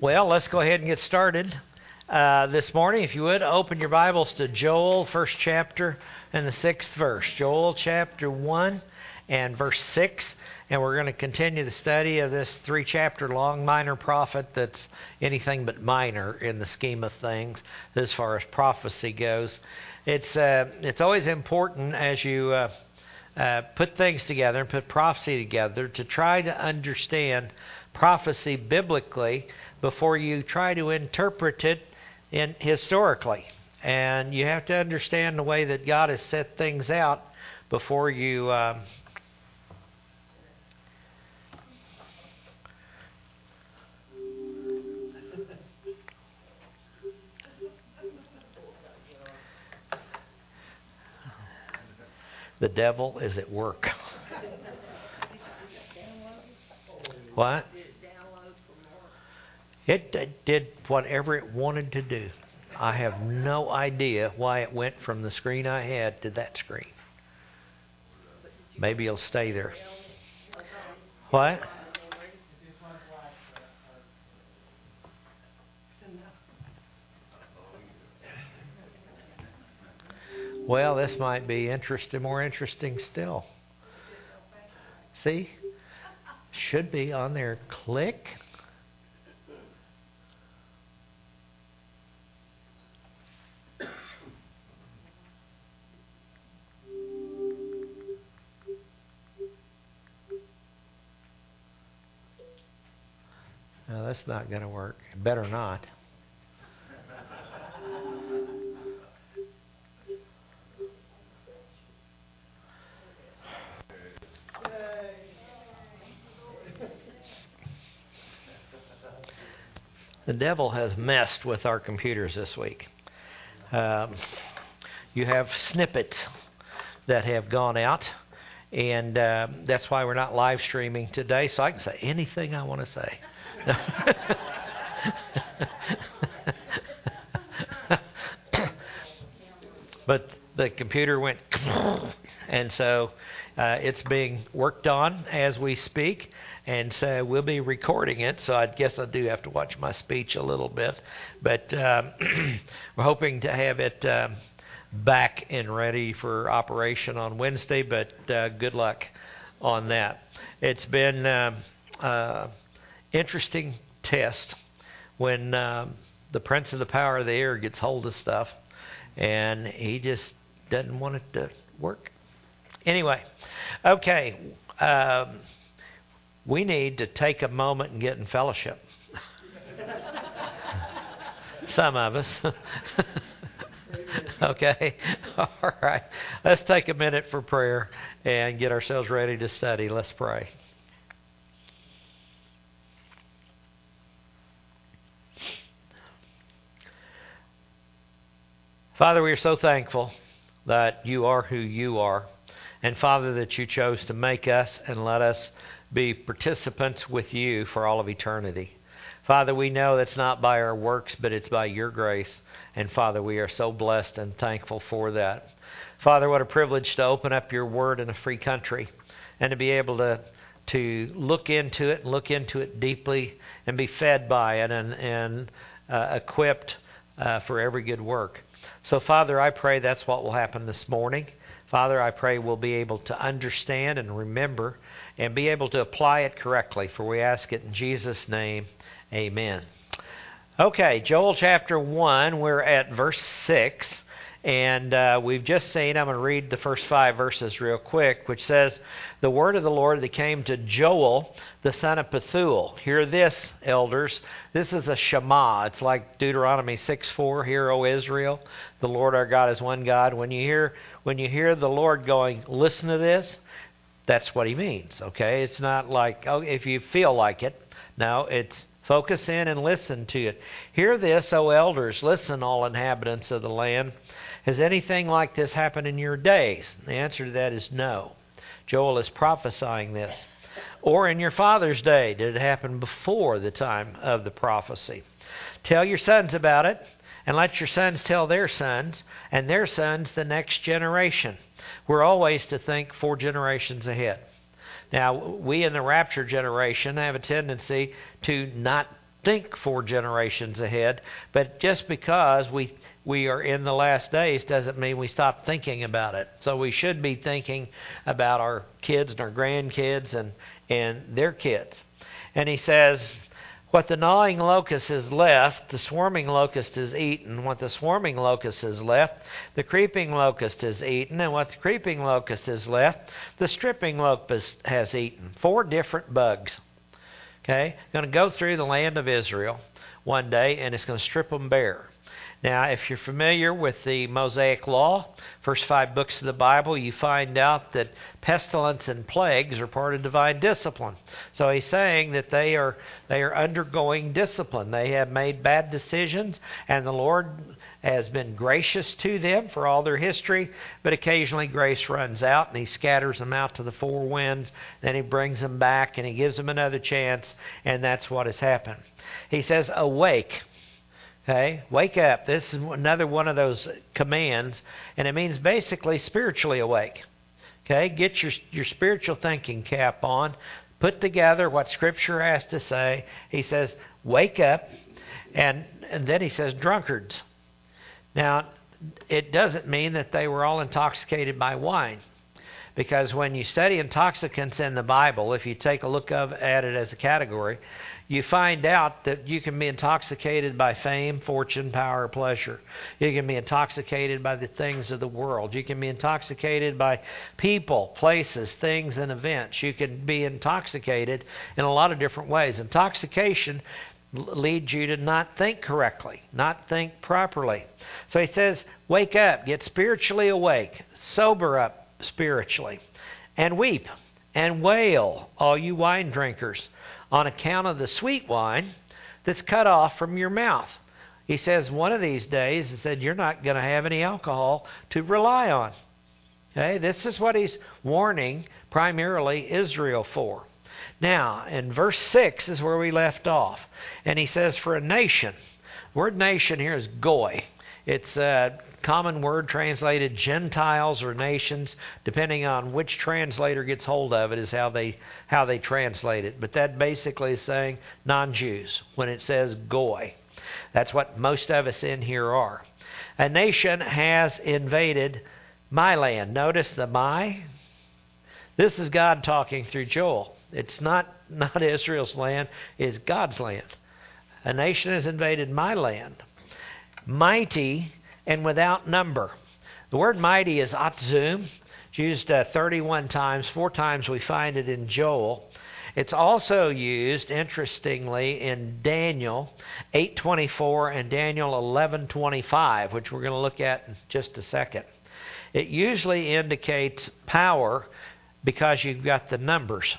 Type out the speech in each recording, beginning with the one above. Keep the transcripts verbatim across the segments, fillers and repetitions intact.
Well, let's go ahead and get started uh, this morning. If you would, open your Bibles to Joel, first chapter and the sixth verse. Joel chapter one and verse six. And we're going to continue the study of this three-chapter long minor prophet that's anything but minor in the scheme of things as far as prophecy goes. It's uh, it's always important as you uh, uh, put things together and put prophecy together to try to understand prophecy biblically before you try to interpret it in historically. And you have to understand the way that God has set things out before you um, the devil is at work. What? It, it did whatever it wanted to do. I have no idea why it went from the screen I had to that screen. Maybe it'll stay there. What? Well, this might be interesting, more interesting still. See? Should be on there. Click. No, that's not going to work. Better not. The devil has messed with our computers this week. Um, you have snippets that have gone out, and uh, that's why we're not live streaming today, so I can say anything I want to say. But the computer went, and so uh, it's being worked on as we speak. And so we'll be recording it, so I guess I do have to watch my speech a little bit. But um, we're hoping to have it um, back and ready for operation on Wednesday, but uh, good luck on that. It's been um, uh, interesting test when um, the prince of the power of the air gets hold of stuff, and he just doesn't want it to work. Anyway, okay. Um, We need to take a moment and get in fellowship. Some of us. Okay. All right. Let's take a minute for prayer and get ourselves ready to study. Let's pray. Father, we are so thankful that you are who you are. And Father, that you chose to make us and let us be participants with you for all of eternity. Father, we know that's not by our works, but it's by your grace. And Father, we are so blessed and thankful for that. Father, what a privilege to open up your word in a free country and to be able to to look into it and look into it deeply and be fed by it and, and uh, equipped uh, for every good work. So, Father, I pray that's what will happen this morning. Father, I pray we'll be able to understand and remember and be able to apply it correctly. For we ask it in Jesus' name, amen. Okay, Joel chapter one, we're at verse six. And uh, we've just seen, I'm going to read the first five verses real quick, which says, "The word of the Lord that came to Joel, the son of Pethuel. Hear this, elders. This is a Shema. It's like Deuteronomy six four. Hear, O Israel, the Lord our God is one God." When you hear when you hear the Lord going, listen to this, that's what he means, okay? It's not like, oh, if you feel like it. No, it's focus in and listen to it. "Hear this, O elders. Listen, all inhabitants of the land. Has anything like this happened in your days?" The answer to that is no. Joel is prophesying this. "Or in your father's day, did it happen before the time of the prophecy? Tell your sons about it, and let your sons tell their sons, and their sons the next generation." We're always to think four generations ahead. Now, we in the rapture generation have a tendency to not think four generations ahead. But just because we we are in the last days doesn't mean we stop thinking about it. So we should be thinking about our kids and our grandkids and, and their kids. And he says, what the gnawing locust has left, the swarming locust has eaten. What the swarming locust has left, the creeping locust has eaten. And what the creeping locust has left, the stripping locust has eaten. Four different bugs. Okay? Going to go through the land of Israel one day, and it's going to strip them bare. Now, if you're familiar with the Mosaic Law, first five books of the Bible, you find out that pestilence and plagues are part of divine discipline. So he's saying that they are they are undergoing discipline. They have made bad decisions, and the Lord has been gracious to them for all their history, but occasionally grace runs out, and he scatters them out to the four winds. Then he brings them back, and he gives them another chance, and that's what has happened. He says, awake. Okay, wake up. This is another one of those commands, and it means basically spiritually awake. Okay, get your your spiritual thinking cap on. Put together what Scripture has to say. He says, wake up, and, and then he says, drunkards. Now, it doesn't mean that they were all intoxicated by wine. Because when you study intoxicants in the Bible, if you take a look of, at it as a category, you find out that you can be intoxicated by fame, fortune, power, pleasure. You can be intoxicated by the things of the world. You can be intoxicated by people, places, things, and events. You can be intoxicated in a lot of different ways. Intoxication leads you to not think correctly, not think properly. So he says, wake up, get spiritually awake, sober up spiritually, and weep and wail, all you wine drinkers, on account of the sweet wine that's cut off from your mouth. He says one of these days, he said, you're not going to have any alcohol to rely on. Okay, this is what he's warning primarily Israel for. Now, in verse six is where we left off. And he says, for a nation, the word nation here is goy. It's a common word translated Gentiles or nations, depending on which translator gets hold of it is how they how they translate it. But that basically is saying non-Jews when it says goy. That's what most of us in here are. A nation has invaded my land. Notice the my. This is God talking through Joel. It's not, not Israel's land, it's God's land. A nation has invaded my land. Mighty and without number. The word mighty is atzum. It's used uh, thirty-one times. Four times we find it in Joel. It's also used, interestingly, in Daniel eight twenty-four and Daniel eleven twenty-five, which we're going to look at in just a second. It usually indicates power because you've got the numbers.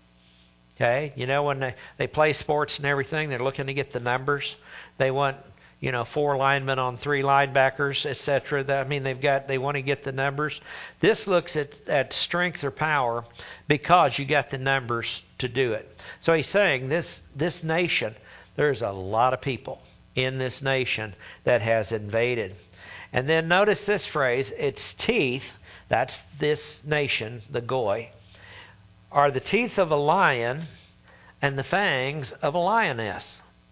Okay? You know, when they, they play sports and everything, they're looking to get the numbers. They want, you know, four linemen on three linebackers, et cetera. I mean, they've got they want to get the numbers. This looks at, at strength or power because you got the numbers to do it. So he's saying this this nation, there's a lot of people in this nation that has invaded. And then notice this phrase, its teeth, that's this nation, the Goy, are the teeth of a lion and the fangs of a lioness.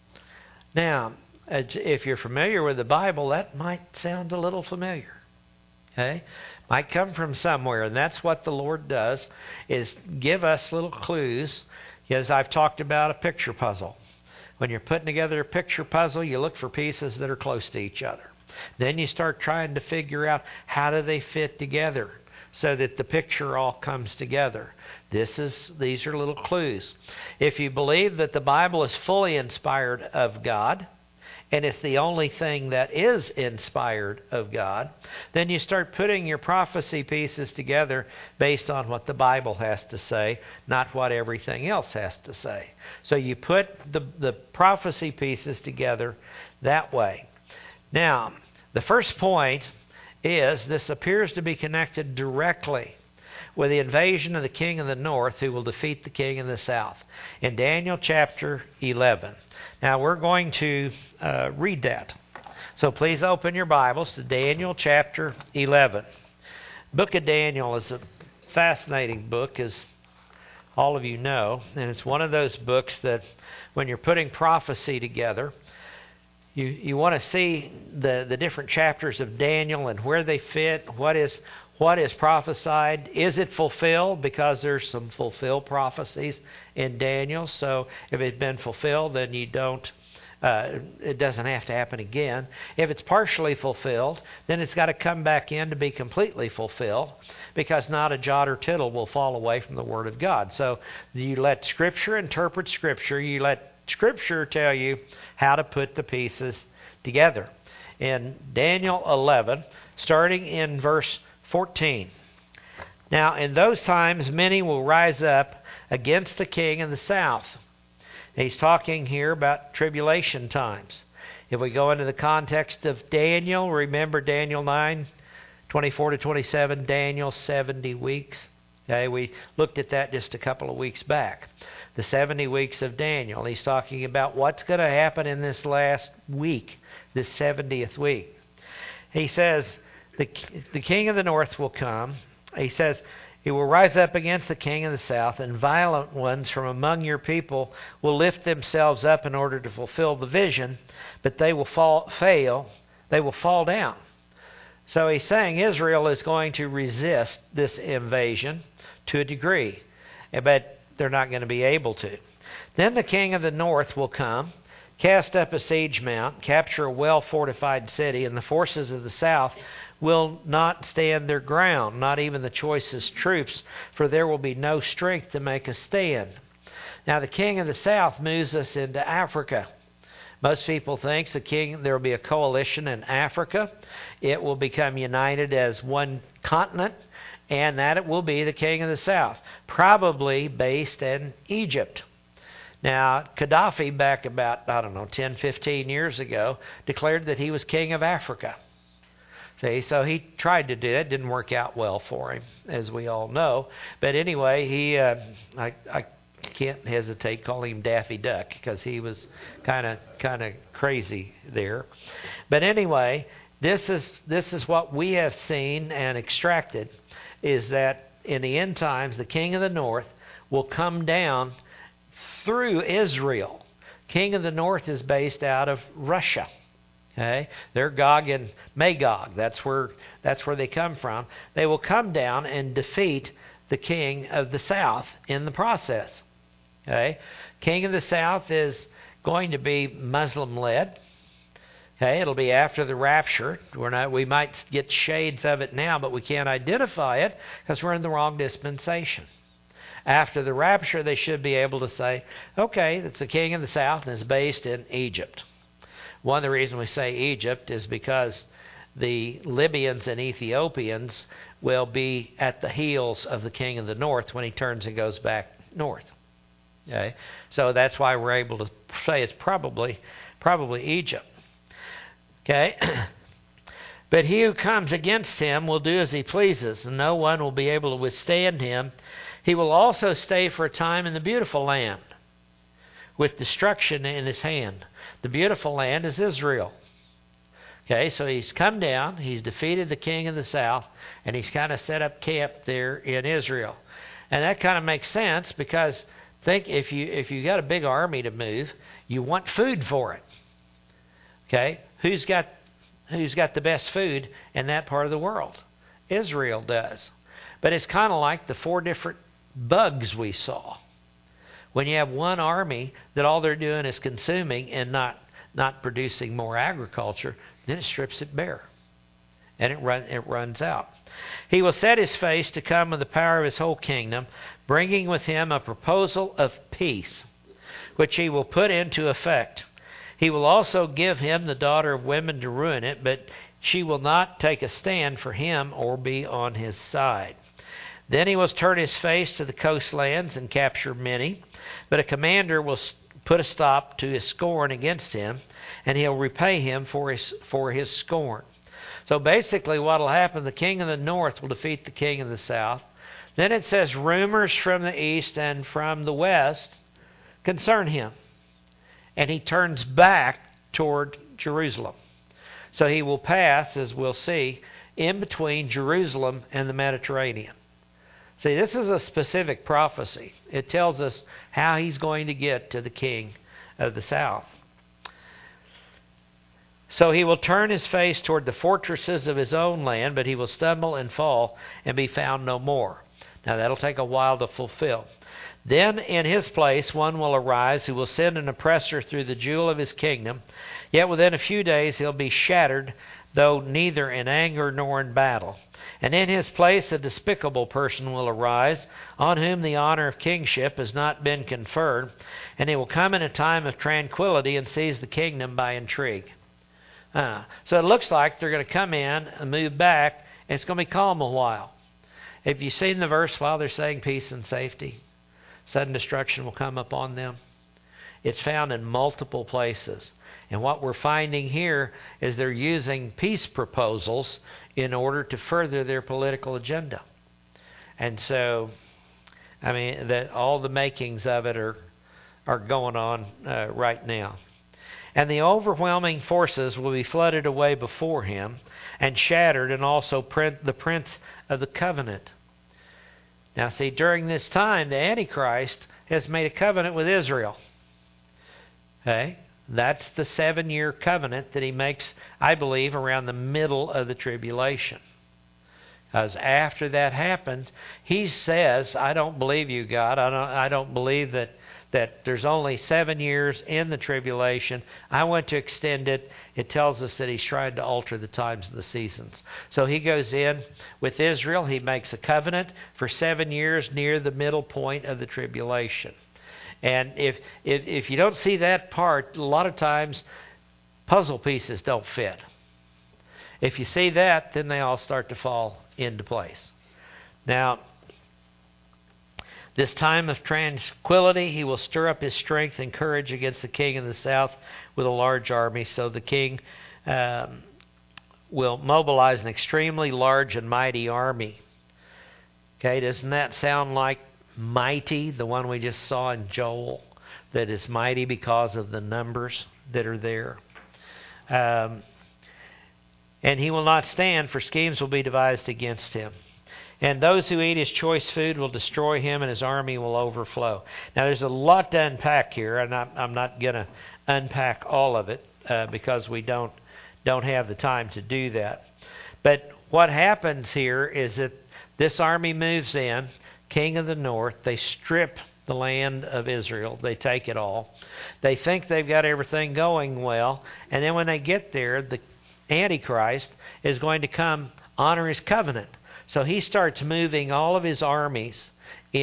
Now, if you're familiar with the Bible, that might sound a little familiar. Okay? Might come from somewhere, and that's what the Lord does, is give us little clues. As I've talked about a picture puzzle. When you're putting together a picture puzzle, you look for pieces that are close to each other. Then you start trying to figure out how do they fit together so that the picture all comes together. This is these are little clues. If you believe that the Bible is fully inspired of God, and it's the only thing that is inspired of God, then you start putting your prophecy pieces together based on what the Bible has to say, not what everything else has to say. So you put the, the prophecy pieces together that way. Now, the first point is this appears to be connected directly with the invasion of the king of the north who will defeat the king of the south in Daniel chapter eleven. Now we're going to uh, read that. So please open your Bibles to Daniel chapter eleven. Book of Daniel is a fascinating book, as all of you know. And it's one of those books that when you're putting prophecy together, you, you want to see the, the different chapters of Daniel and where they fit, what is what is prophesied. Is it fulfilled? Because there's some fulfilled prophecies in Daniel. So if it's been fulfilled, then you don't Uh, it doesn't have to happen again. If it's partially fulfilled, then it's got to come back in to be completely fulfilled, because not a jot or tittle will fall away from the Word of God. So you let Scripture interpret Scripture. You let Scripture tell you how to put the pieces together. In Daniel eleven, starting in verse fourteen. Now, in those times, many will rise up against the king in the south. He's talking here about tribulation times. If we go into the context of Daniel, remember Daniel nine, twenty-four to twenty-seven, Daniel seventy weeks. Okay, we looked at that just a couple of weeks back. The seventy weeks of Daniel. He's talking about what's going to happen in this last week, this seventieth week. He says, the, the king of the north will come. He says, he will rise up against the king of the south, and violent ones from among your people will lift themselves up in order to fulfill the vision, but they will fall, fail, they will fall down. So he's saying Israel is going to resist this invasion to a degree, but they're not going to be able to. Then the king of the north will come, cast up a siege mount, capture a well-fortified city, and the forces of the south will not stand their ground, not even the choicest troops, for there will be no strength to make a stand. Now the king of the south moves us into Africa. Most people think the king there will be a coalition in Africa. It will become united as one continent, and that it will be the king of the south, probably based in Egypt. Now, Gaddafi, back about, I don't know, ten, fifteen years ago, declared that he was king of Africa. See, so he tried to do it. Didn't work out well for him, as we all know. But anyway, he uh, I, I can't hesitate calling him Daffy Duck, because he was kind of kind of crazy there. But anyway, this is this is what we have seen and extracted, is that in the end times, the king of the north will come down through Israel. King of the north is based out of Russia. Okay, they're Gog and Magog. That's where that's where they come from. They will come down and defeat the king of the south in the process. Okay, king of the south is going to be Muslim-led. Okay, it'll be after the rapture. We're not. We might get shades of it now, but we can't identify it because we're in the wrong dispensation. After the rapture, they should be able to say, okay, it's the king of the south and is based in Egypt. One of the reasons we say Egypt is because the Libyans and Ethiopians will be at the heels of the king of the north when he turns and goes back north. Okay? So that's why we're able to say it's probably probably Egypt. Okay? But he who comes against him will do as he pleases, and no one will be able to withstand him. He will also stay for a time in the beautiful land, with destruction in his hand. The beautiful land is Israel. Okay, so he's come down, he's defeated the king of the south, and he's kind of set up camp there in Israel. And that kind of makes sense, because think if you if you got a big army to move, you want food for it. Okay, who's got who's got the best food in that part of the world? Israel does. But it's kind of like the four different bugs we saw. When you have one army that all they're doing is consuming and not not producing more agriculture, then it strips it bare. And it run it runs out. He will set his face to come with the power of his whole kingdom, bringing with him a proposal of peace, which he will put into effect. He will also give him the daughter of women to ruin it, but she will not take a stand for him or be on his side. Then he will turn his face to the coastlands and capture many, but a commander will put a stop to his scorn against him, and he'll repay him for his for his scorn. So basically what will happen, the king of the north will defeat the king of the south. Then it says rumors from the east and from the west concern him, and he turns back toward Jerusalem. So he will pass, as we'll see, in between Jerusalem and the Mediterranean. See, this is a specific prophecy. It tells us how he's going to get to the king of the south. So he will turn his face toward the fortresses of his own land, but he will stumble and fall and be found no more. Now that'll take a while to fulfill. Then in his place one will arise who will send an oppressor through the jewel of his kingdom. Yet within a few days he'll be shattered, though neither in anger nor in battle. And in his place a despicable person will arise, on whom the honor of kingship has not been conferred. And he will come in a time of tranquility and seize the kingdom by intrigue. Uh, so it looks like they're going to come in and move back, and it's going to be calm a while. Have you seen the verse while they're saying peace and safety? Sudden destruction will come upon them. It's found in multiple places. And what we're finding here is they're using peace proposals in order to further their political agenda. And so, I mean, that all the makings of it are, are going on uh, right now. And the overwhelming forces will be flooded away before him and shattered, and also the prince of the covenant. Now see, during this time, the Antichrist has made a covenant with Israel. Okay? That's the seven-year covenant that he makes, I believe, around the middle of the tribulation. Because after that happens, he says, I don't believe you, God. I don't, I don't believe that that there's only seven years in the tribulation. I want to extend it. It tells us that he's trying to alter the times of the seasons. So he goes in with Israel. He makes a covenant for seven years near the middle point of the tribulation. And if, if, if you don't see that part, a lot of times puzzle pieces don't fit. If you see that, then they all start to fall into place. Now, this time of tranquility, he will stir up his strength and courage against the king of the south with a large army. So the king um, will mobilize an extremely large and mighty army. Okay, doesn't that sound like mighty, the one we just saw in Joel, that is mighty because of the numbers that are there? Um, and he will not stand, for schemes will be devised against him. And those who eat his choice food will destroy him, and his army will overflow. Now, there's a lot to unpack here, and I'm, I'm not going to unpack all of it uh, because we don't don't have the time to do that. But what happens here is that this army moves in, king of the north. They strip the land of Israel. They take it all. They think they've got everything going well, and then when they get there, the Antichrist is going to come honor his covenant. So he starts moving all of his armies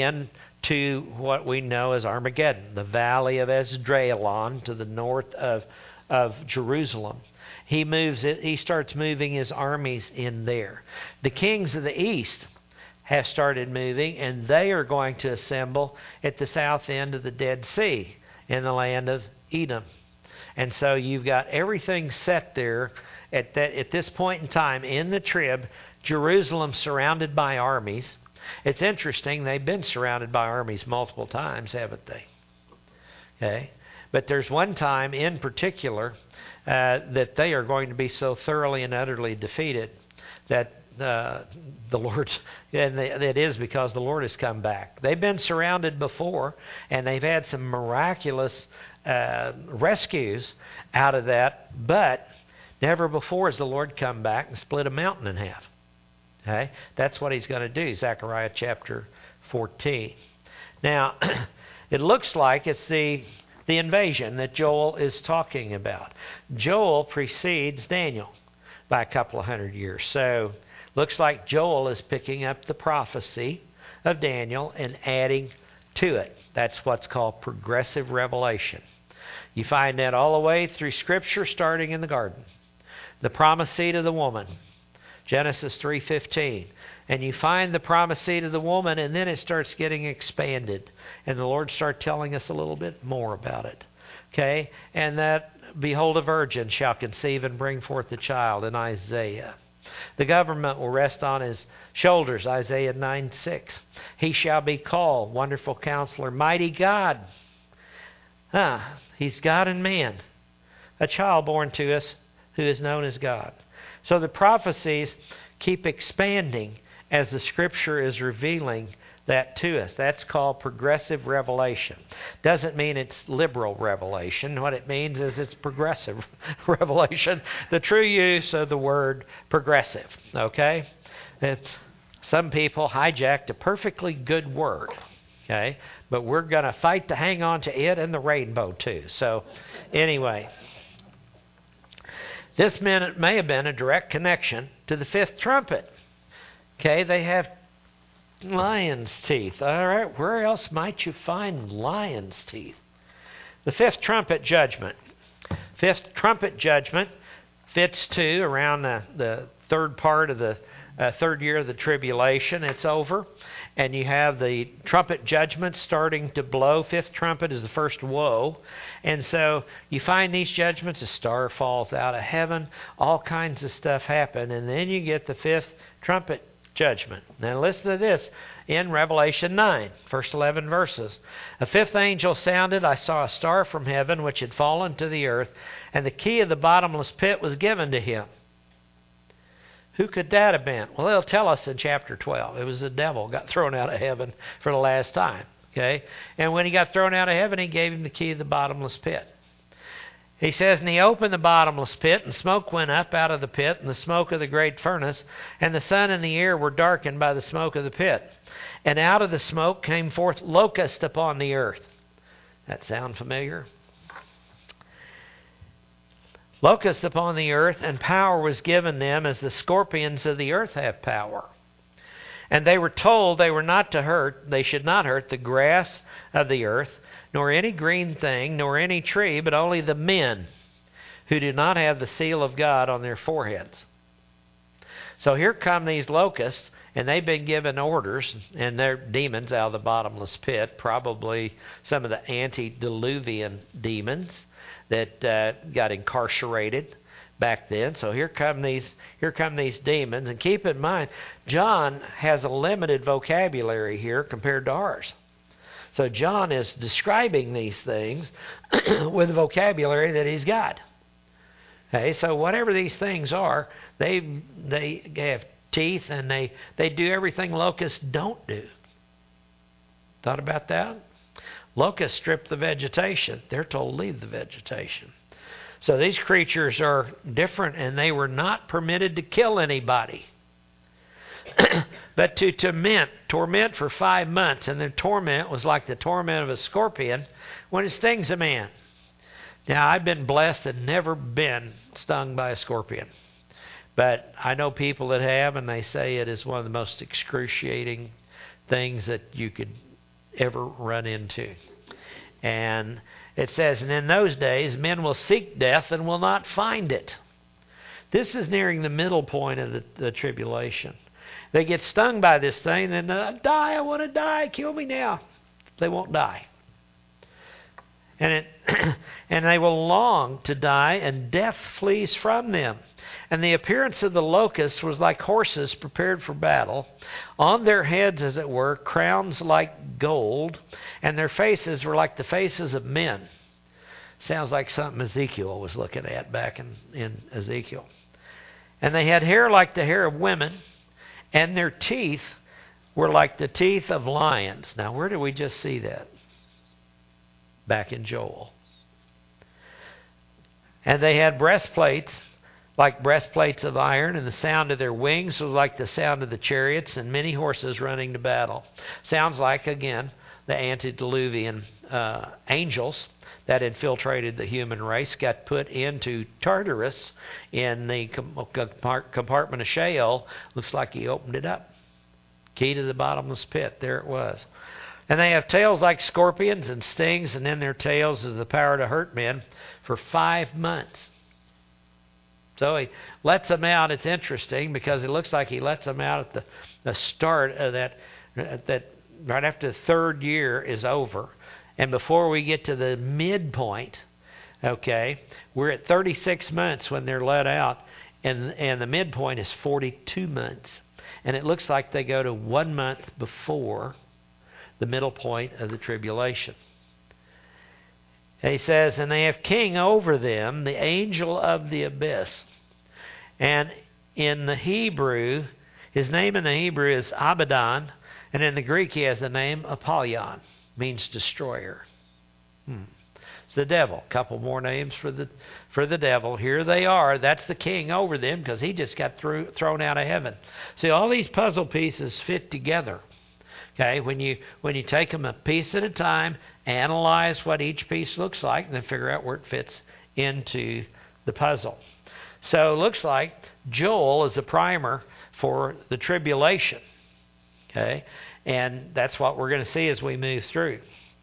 into what we know as Armageddon, the valley of Esdraelon to the north of, of Jerusalem. He moves it. He starts moving his armies in there. The kings of the east have started moving, and they are going to assemble at the south end of the Dead Sea in the land of Edom. And so you've got everything set there at that at this point in time in the trib. Jerusalem surrounded by armies. It's interesting, they've been surrounded by armies multiple times, haven't they? Okay, but there's one time in particular uh, that they are going to be so thoroughly and utterly defeated that uh, the Lord's, and it is because the Lord has come back. They've been surrounded before, and they've had some miraculous uh, rescues out of that, but never before has the Lord come back and split a mountain in half. Okay? That's what he's going to do, Zechariah chapter fourteen. Now, it looks like it's the, the invasion that Joel is talking about. Joel precedes Daniel by a couple of hundred years. So, looks like Joel is picking up the prophecy of Daniel and adding to it. That's what's called progressive revelation. You find that all the way through Scripture, starting in the garden. The promised seed of the woman, Genesis three fifteen. And you find the promised seed of the woman, and then it starts getting expanded. And the Lord starts telling us a little bit more about it. Okay? And that, behold, a virgin shall conceive and bring forth a child in Isaiah. The government will rest on his shoulders, Isaiah nine six. He shall be called Wonderful Counselor, Mighty God. Huh, he's God and man. A child born to us who is known as God. So the prophecies keep expanding as the Scripture is revealing that to us. That's called progressive revelation. Doesn't mean it's liberal revelation. What it means is it's progressive revelation. The true use of the word progressive. Okay? It's, some people hijacked a perfectly good word. Okay? But we're going to fight to hang on to it and the rainbow too. So anyway, this may have been a direct connection to the fifth trumpet. Okay, they have lion's teeth. All right, where else might you find lion's teeth? The fifth trumpet judgment. Fifth trumpet judgment fits to around the, the third part of the uh, third year of the tribulation. It's over. And you have the trumpet judgment starting to blow. Fifth trumpet is the first woe. And so you find these judgments, a star falls out of heaven, all kinds of stuff happen. And then you get the fifth trumpet judgment. Now listen to this in Revelation nine, first eleven verses. A fifth angel sounded. I saw a star from heaven which had fallen to the earth, and the key of the bottomless pit was given to him. Who could that have been? Well, they'll tell us in chapter twelve. It was the devil got thrown out of heaven for the last time. Okay? And when he got thrown out of heaven, he gave him the key of the bottomless pit. He says, and he opened the bottomless pit, and smoke went up out of the pit, and the smoke of the great furnace, and the sun and the air were darkened by the smoke of the pit. And out of the smoke came forth locusts upon the earth. That sound familiar? Locusts upon the earth, and power was given them as the scorpions of the earth have power. And they were told they were not to hurt, they should not hurt the grass of the earth, nor any green thing, nor any tree, but only the men who do not have the seal of God on their foreheads. So here come these locusts, and they've been given orders, and they're demons out of the bottomless pit, probably some of the antediluvian demons that uh, got incarcerated back then. So here come these here come these demons, and keep in mind, John has a limited vocabulary here compared to ours. So John is describing these things with the vocabulary that he's got. Okay, so whatever these things are, they they have teeth, and they, they do everything locusts don't do. Thought about that? Locusts strip the vegetation. They're told leave the vegetation. So these creatures are different, and they were not permitted to kill anybody. But to torment, torment for five months, and the torment was like the torment of a scorpion when it stings a man. Now, I've been blessed and never been stung by a scorpion. But I know people that have, and they say it is one of the most excruciating things that you could ever run into. And it says, and in those days men will seek death and will not find it. This is nearing the middle point of the, the tribulation. They get stung by this thing, and uh, die, I want to die, kill me now. They won't die. And it, and they will long to die, and death flees from them. And the appearance of the locusts was like horses prepared for battle. On their heads, as it were, crowns like gold, and their faces were like the faces of men. Sounds like something Ezekiel was looking at back in, in Ezekiel. And they had hair like the hair of women, and their teeth were like the teeth of lions. Now, where did we just see that? Back in Joel. And they had breastplates like breastplates of iron, and the sound of their wings was like the sound of the chariots, and many horses running to battle. Sounds like, again, the antediluvian uh, angels that infiltrated the human race got put into Tartarus in the compartment of Sheol. Looks like he opened it up. Key to the bottomless pit. There it was. And they have tails like scorpions and stings, and in their tails is the power to hurt men for five months. So he lets them out. It's interesting because it looks like he lets them out at the, the start of that, that right after the third year is over. And before we get to the midpoint, okay, we're at thirty-six months when they're let out, and, and the midpoint is forty-two months. And it looks like they go to one month before the middle point of the tribulation. And he says, and they have king over them, the angel of the abyss. And in the Hebrew, his name in the Hebrew is Abaddon, And in the Greek, he has the name Apollyon, means destroyer. Hmm. It's the devil. A couple more names for the for the devil. Here they are. That's the king over them because he just got through, thrown out of heaven. See, all these puzzle pieces fit together. Okay, when you when you take them a piece at a time, analyze what each piece looks like, and then figure out where it fits into the puzzle. So it looks like Joel is a primer for the tribulation. Okay, and that's what we're going to see as we move through.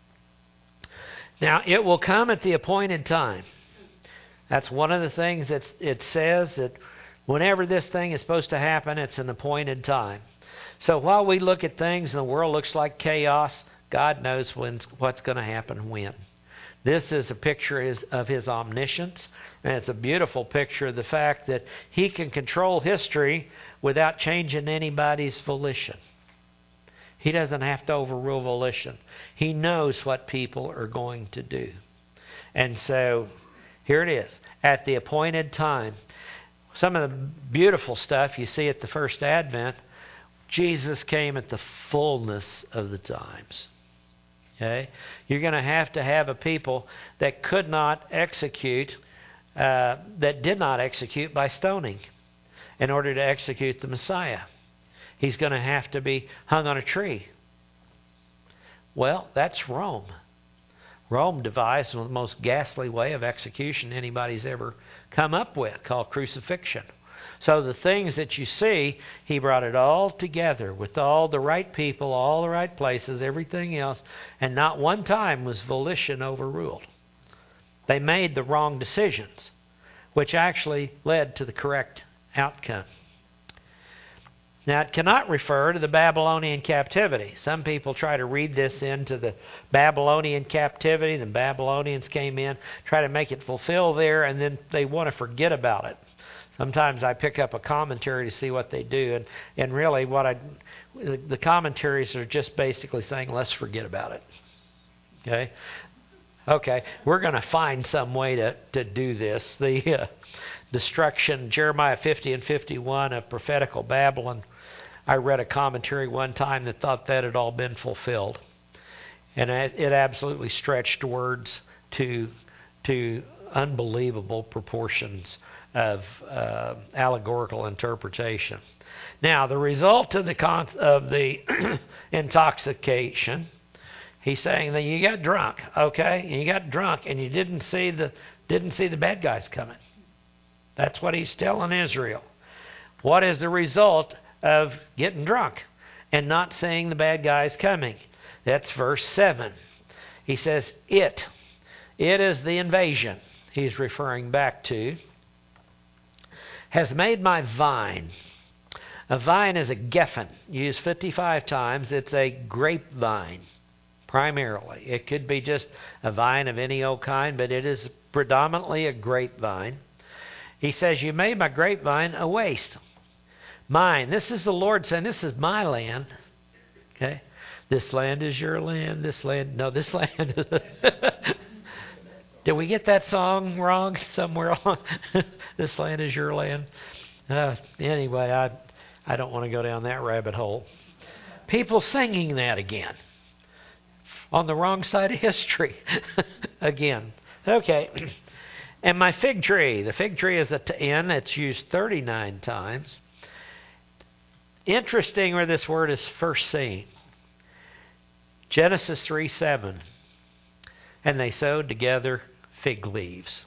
Now, it will come at the appointed time. That's one of the things that it says, that whenever this thing is supposed to happen, it's an appointed time. So while we look at things and the world looks like chaos, God knows when, what's going to happen when. This is a picture of His omniscience, and it's a beautiful picture of the fact that He can control history without changing anybody's volition. He doesn't have to overrule volition. He knows what people are going to do. And so, here it is. At the appointed time. Some of the beautiful stuff you see at the first Advent, Jesus came at the fullness of the times. Okay? You're going to have to have a people that could not execute, uh, that did not execute by stoning in order to execute the Messiah. He's going to have to be hung on a tree. Well, that's Rome. Rome devised the most ghastly way of execution anybody's ever come up with, called crucifixion. So the things that you see, He brought it all together with all the right people, all the right places, everything else, and not one time was volition overruled. They made the wrong decisions, which actually led to the correct outcome. Now, it cannot refer to the Babylonian captivity. Some people try to read this into the Babylonian captivity. The Babylonians came in, try to make it fulfill there, and then they want to forget about it. Sometimes I pick up a commentary to see what they do, and, and really what I, the commentaries are just basically saying, let's forget about it. Okay? Okay, we're going to find some way to, to do this. The uh, destruction, Jeremiah fifty and fifty-one of prophetical Babylon. I read a commentary one time that thought that had all been fulfilled. And it, it absolutely stretched words to, to unbelievable proportions of uh, allegorical interpretation. Now, the result of the, con- of the intoxication, he's saying that you got drunk, okay? You got drunk and you didn't see the didn't see the bad guys coming. That's what he's telling Israel. What is the result of getting drunk and not seeing the bad guys coming? That's verse seven. He says, it. It is the invasion he's referring back to. Has made my vine. A vine is a geffen, used fifty-five times. It's a grapevine, primarily. It could be just a vine of any old kind, but it is predominantly a grapevine. He says, you made my grapevine a waste. Mine. This is the Lord saying, this is my land. Okay? This land is your land. This land, no, this land is... Did we get that song wrong somewhere on? This land is your land. Uh, anyway, I I don't want to go down that rabbit hole. People singing that again. On the wrong side of history. Again. Okay. And my fig tree. The fig tree is at the end. It's used thirty-nine times. Interesting where this word is first seen. Genesis three seven. And they sewed together fig leaves.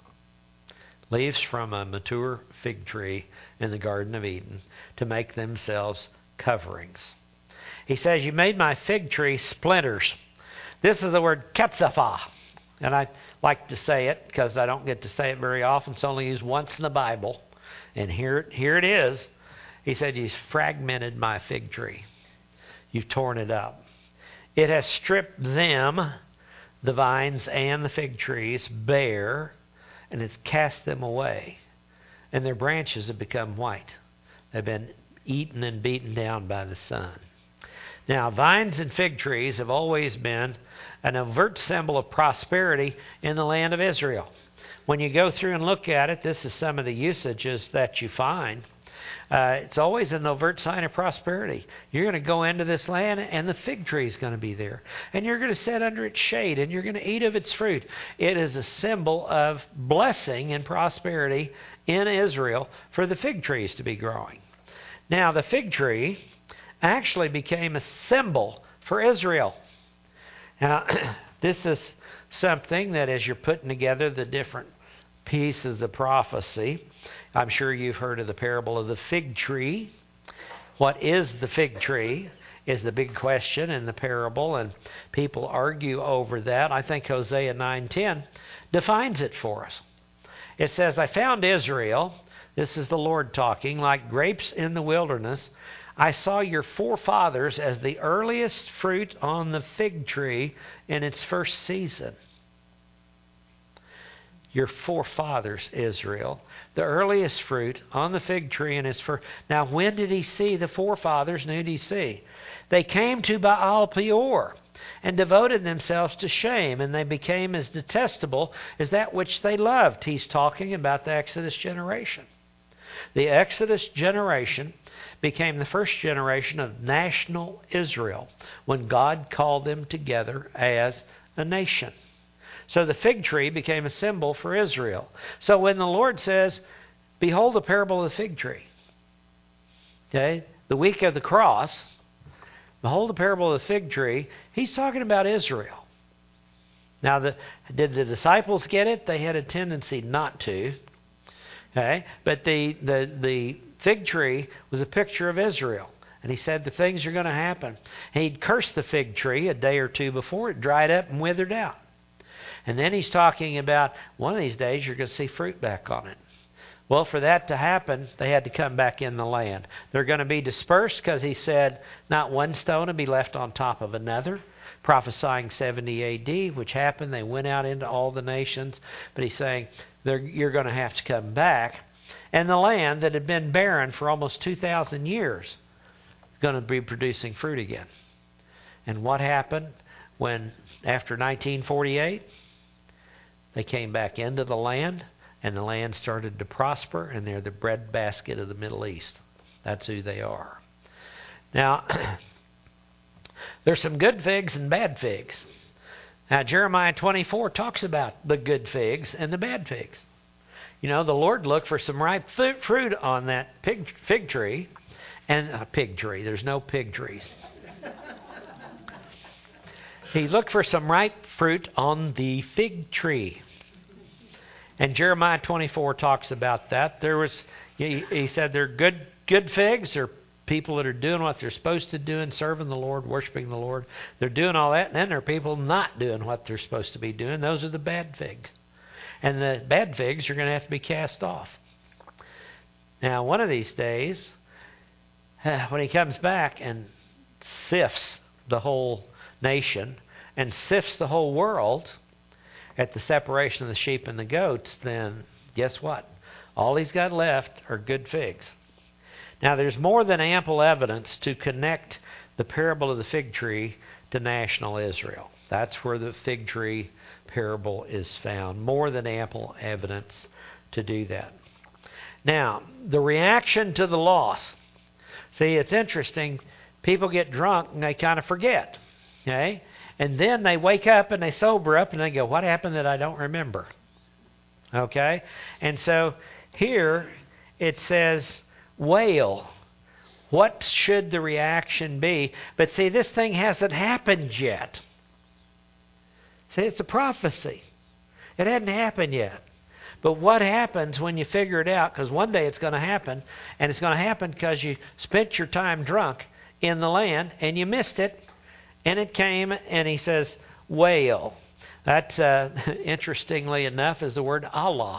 Leaves from a mature fig tree in the Garden of Eden to make themselves coverings. He says, you made my fig tree splinters. This is the word ketzapha. And I like to say it because I don't get to say it very often. It's only used once in the Bible. And here, here it is. He said, you've fragmented my fig tree. You've torn it up. It has stripped them, the vines and the fig trees, bare, and it's cast them away. And their branches have become white. They've been eaten and beaten down by the sun. Now, vines and fig trees have always been an overt symbol of prosperity in the land of Israel. When you go through and look at it, this is some of the usages that you find. Uh, it's always an overt sign of prosperity. You're going to go into this land, and the fig tree is going to be there. And you're going to sit under its shade, and you're going to eat of its fruit. It is a symbol of blessing and prosperity in Israel for the fig trees to be growing. Now, the fig tree actually became a symbol for Israel. Now, this is something that as you're putting together the different pieces of prophecy, I'm sure you've heard of the parable of the fig tree. What is the fig tree is the big question in the parable, and people argue over that. I think Hosea nine ten defines it for us. It says, I found Israel, this is the Lord talking, like grapes in the wilderness. I saw your forefathers as the earliest fruit on the fig tree in its first season. Your forefathers, Israel, the earliest fruit on the fig tree in its first. Now, when did he see the forefathers, and who did he see? They came to Baal Peor and devoted themselves to shame, and they became as detestable as that which they loved. He's talking about the Exodus generation. The Exodus generation became the first generation of national Israel when God called them together as a nation. So the fig tree became a symbol for Israel. So when the Lord says, behold the parable of the fig tree, okay, the week of the cross, behold the parable of the fig tree, he's talking about Israel. Now, the, did the disciples get it? They had a tendency not to. Okay, but the, the, the fig tree was a picture of Israel. And he said the things are going to happen. He'd cursed the fig tree a day or two before. It dried up and withered out. And then he's talking about one of these days you're going to see fruit back on it. Well, for that to happen, they had to come back in the land. They're going to be dispersed because he said not one stone will be left on top of another, prophesying seventy A D, which happened. They went out into all the nations. But he's saying you're going to have to come back. And the land that had been barren for almost two thousand years is going to be producing fruit again. And what happened when, after nineteen forty-eight, they came back into the land, and the land started to prosper, and they're the breadbasket of the Middle East. That's who they are. Now, there's some good figs and bad figs. Now, Jeremiah twenty-four talks about the good figs and the bad figs. You know, the Lord looked for some ripe fruit on that pig, fig tree, and a pig tree. There's no pig trees. He looked for some ripe fruit on the fig tree. And Jeremiah twenty-four talks about that. There was, he, he said, they're good, good figs. They're people that are doing what they're supposed to do and serving the Lord, worshiping the Lord. They're doing all that. And then there are people not doing what they're supposed to be doing. Those are the bad figs. And the bad figs are going to have to be cast off. Now, one of these days, when he comes back and sifts the whole nation and sifts the whole world at the separation of the sheep and the goats, then guess what? All he's got left are good figs. Now, there's more than ample evidence to connect the parable of the fig tree to national Israel. That's where the fig tree parable is found. More than ample evidence to do that. Now, the reaction to the loss. See, it's interesting. People get drunk and they kind of forget. Okay? And then they wake up and they sober up and they go, what happened that I don't remember? Okay? And so here it says, wail. What should the reaction be? But see, this thing hasn't happened yet. See, it's a prophecy. It hadn't happened yet. But what happens when you figure it out? Because one day it's going to happen, and it's going to happen because you spent your time drunk in the land, and you missed it, and it came, and he says, wail. That, uh, interestingly enough, is the word Allah.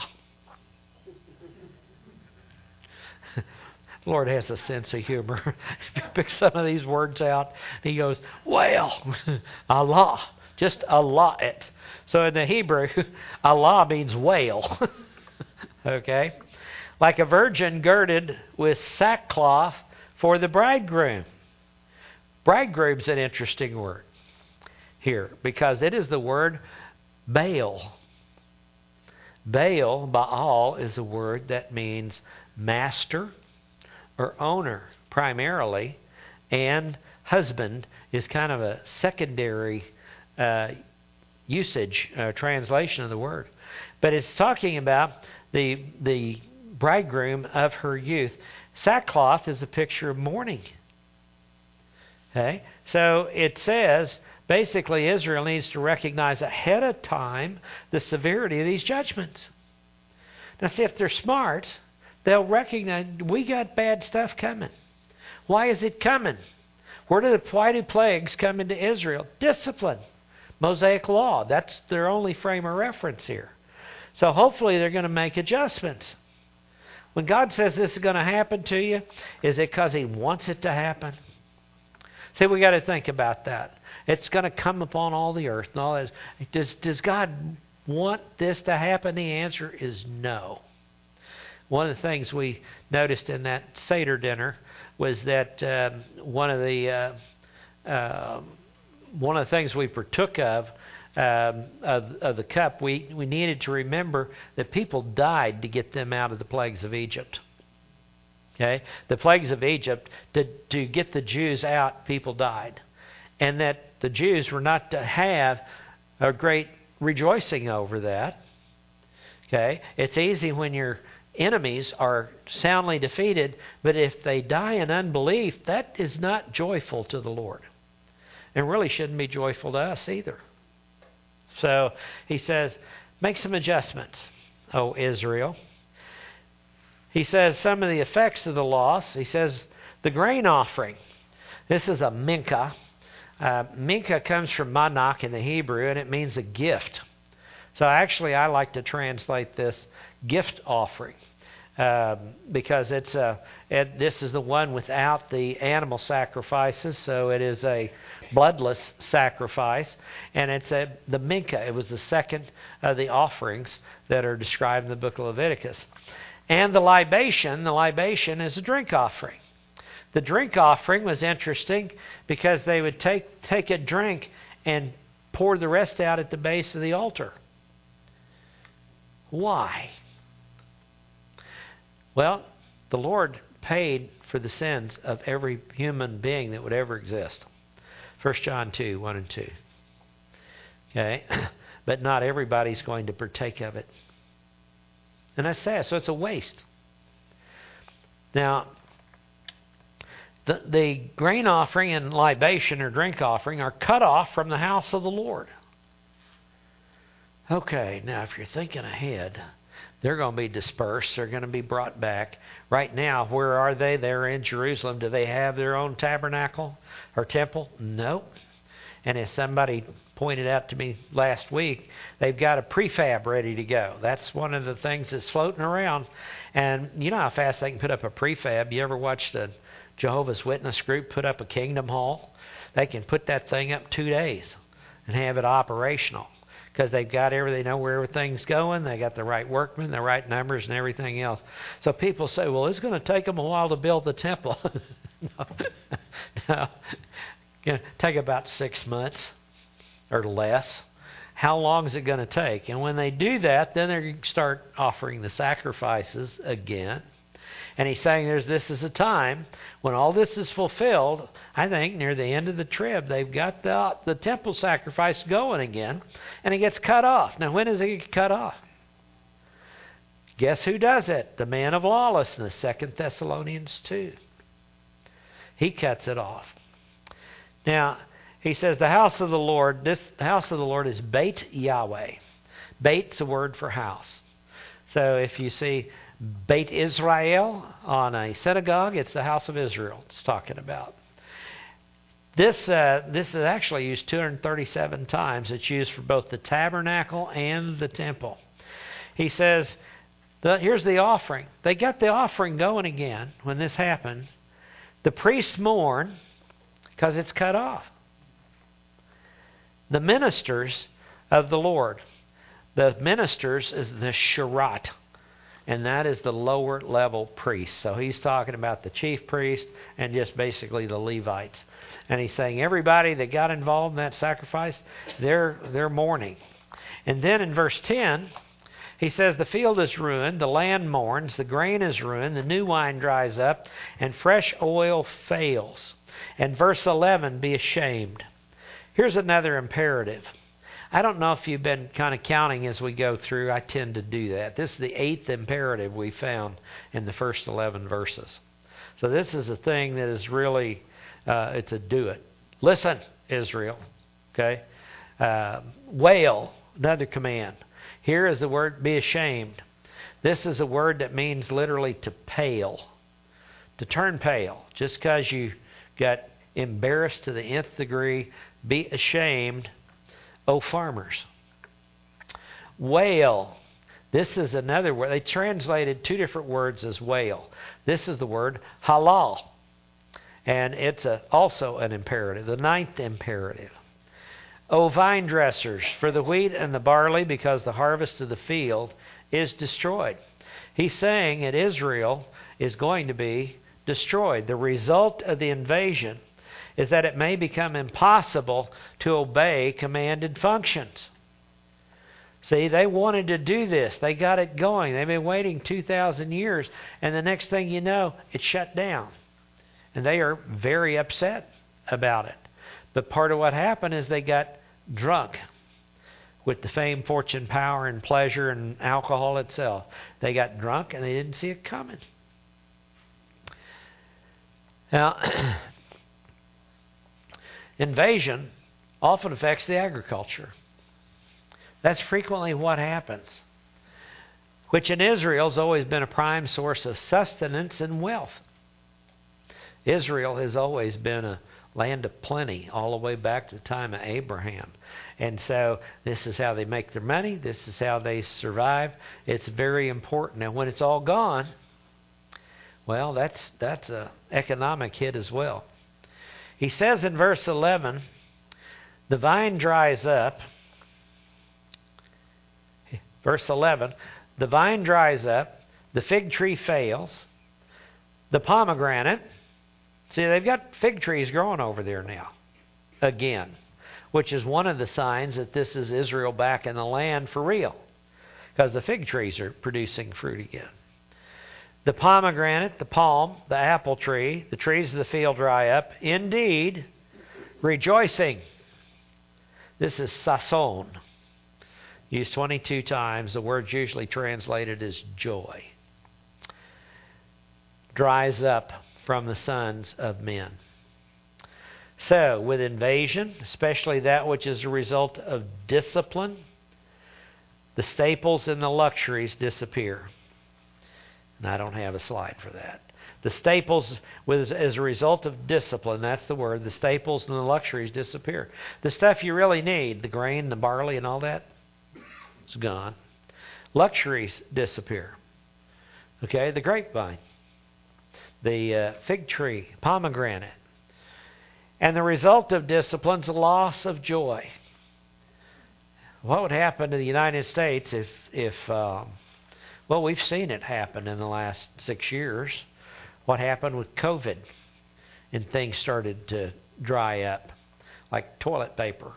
The Lord has a sense of humor. If you pick some of these words out, he goes, wail, Allah. Just Allah it. So in the Hebrew, Allah means wail. Okay? Like a virgin girded with sackcloth for the bridegroom. Bridegroom's an interesting word here because it is the word Baal. Baal, Baal, is a word that means master or owner primarily, and husband is kind of a secondary uh, usage, uh, translation of the word. But it's talking about the the bridegroom of her youth. Sackcloth is a picture of mourning. Okay? So it says, basically, Israel needs to recognize ahead of time the severity of these judgments. Now, see, if they're smart, they'll recognize we got bad stuff coming. Why is it coming? Where do the why do plagues come into Israel? Discipline. Mosaic law. That's their only frame of reference here. So hopefully they're going to make adjustments. When God says this is going to happen to you, is it because He wants it to happen? See, we got to think about that. It's going to come upon all the earth and all this. Does, does God want this to happen? The answer is no. One of the things we noticed in that Seder dinner was that um, one of the uh, uh, one of the things we partook of, um, of of the cup, we, we needed to remember that people died to get them out of the plagues of Egypt. Okay, the plagues of Egypt, to to get the Jews out, people died, and that the Jews were not to have a great rejoicing over that. Okay, it's easy when your enemies are soundly defeated, but if they die in unbelief, that is not joyful to the Lord, and really shouldn't be joyful to us either. So he says, make some adjustments, O Israel. He says some of the effects of the loss. He says the grain offering. This is a mincha. Uh, mincha comes from manak in the Hebrew, and it means a gift. So actually, I like to translate this gift offering um, because it's a. It, this is the one without the animal sacrifices, so it is a bloodless sacrifice, and it's a the mincha. It was the second of the offerings that are described in the book of Leviticus. And the libation, the libation is a drink offering. The drink offering was interesting because they would take take a drink and pour the rest out at the base of the altar. Why? Well, the Lord paid for the sins of every human being that would ever exist. First John two, one and two. Okay? But not everybody's going to partake of it. And that's sad. So it's a waste. Now, the, the grain offering and libation or drink offering are cut off from the house of the Lord. Okay, now if you're thinking ahead, they're going to be dispersed. They're going to be brought back. Right now, where are they? They're in Jerusalem. Do they have their own tabernacle or temple? No. And as somebody pointed out to me last week, they've got a prefab ready to go. That's one of the things that's floating around. And you know how fast they can put up a prefab. You ever watch the Jehovah's Witness group put up a Kingdom Hall? They can put that thing up two days and have it operational because they've got everything. They know where everything's going. They got the right workmen, the right numbers, and everything else. So people say, well, it's going to take them a while to build the temple. no. no. Going to take about six months or less. How long is it going to take? And when they do that, then they start offering the sacrifices again. And he's saying there's this is a time when all this is fulfilled. I think near the end of the trib, they've got the, the temple sacrifice going again, and it gets cut off. Now, when does it get cut off? Guess who does it? The man of lawlessness, Second Thessalonians two. He cuts it off. Now, he says the house of the Lord, this the house of the Lord is Beit Yahweh. Beit's a word for house. So if you see Beit Israel on a synagogue, it's the house of Israel it's talking about. This uh, this is actually used two hundred thirty-seven times. It's used for both the tabernacle and the temple. He says, the, here's the offering. They got the offering going again when this happens. The priests mourn because it's cut off. The ministers of the Lord. The ministers is the Sharat, and that is the lower level priest. So he's talking about the chief priest and just basically the Levites. And he's saying everybody that got involved in that sacrifice, they're they're mourning. And then in verse ten, He says, the field is ruined, the land mourns, the grain is ruined, the new wine dries up, and fresh oil fails. And verse eleven, be ashamed. Here's another imperative. I don't know if you've been kind of counting as we go through. I tend to do that. This is the eighth imperative we found in the first eleven verses. So this is a thing that is really, uh, it's a do it. Listen, Israel. Okay? Uh, wail, another command. Here is the word, be ashamed. This is a word that means literally to pale, to turn pale. Just because you got embarrassed to the nth degree, be ashamed, O farmers. Wail. This is another word. They translated two different words as wail. This is the word halal. And it's a, also an imperative, the ninth imperative. O vine dressers, for the wheat and the barley, because the harvest of the field is destroyed. He's saying that Israel is going to be destroyed. The result of the invasion is that it may become impossible to obey commanded functions. See, they wanted to do this. They got it going. They've been waiting two thousand years, and the next thing you know, it shut down. And they are very upset about it. But part of what happened is they got drunk with the fame, fortune, power, and pleasure, and alcohol itself. They got drunk, and they didn't see it coming. Now, invasion often affects the agriculture. That's frequently what happens, which in Israel has always been a prime source of sustenance and wealth. Israel has always been a land of plenty all the way back to the time of Abraham. And so this is how they make their money. This is how they survive. It's very important. And when it's all gone, well, that's that's an economic hit as well. He says in verse eleven, the vine dries up. Verse eleven, the vine dries up, the fig tree fails, the pomegranate. See, they've got fig trees growing over there now, again, which is one of the signs that this is Israel back in the land for real, because the fig trees are producing fruit again. The pomegranate, the palm, the apple tree, the trees of the field dry up. Indeed, rejoicing. This is sason. Used twenty-two times. The word's usually translated as joy. Dries up from the sons of men. So, with invasion, especially that which is a result of discipline, the staples and the luxuries disappear. And I don't have a slide for that. The staples, with, as a result of discipline, that's the word, the staples and the luxuries disappear. The stuff you really need, the grain, the barley, and all that, it's gone. Luxuries disappear. Okay, the grapevine, the uh, fig tree, pomegranate. And the result of discipline is a loss of joy. What would happen to the United States if, if um, well, we've seen it happen in the last six years. What happened with COVID? And things started to dry up, like toilet paper.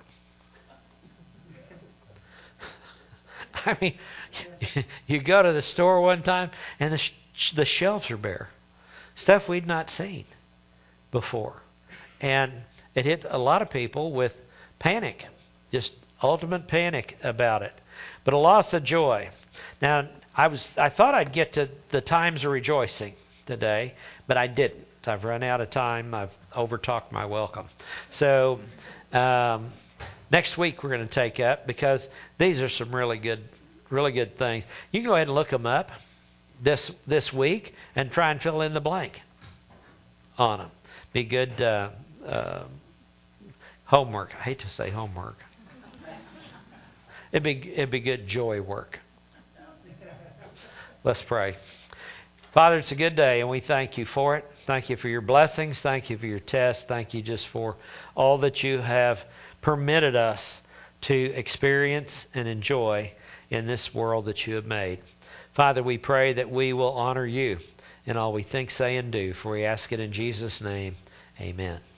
I mean, you go to the store one time, and the, sh- the shelves are bare. Stuff we'd not seen before. And it hit a lot of people with panic, just ultimate panic about it. But a loss of joy. Now, I was I thought I'd get to the times of rejoicing today, but I didn't. I've run out of time. I've overtalked my welcome. So um, next week we're going to take up, because these are some really good, really good things. You can go ahead and look them up this this week and try and fill in the blank on them. Be good uh, uh, homework. I hate to say homework. It'd be it'd be good joy work. Let's pray. Father, it's a good day, and we thank you for it. Thank you for your blessings. Thank you for your test. Thank you just for all that you have permitted us to experience and enjoy in this world that you have made. Father, we pray that we will honor you in all we think, say, and do, for we ask it in Jesus' name. Amen.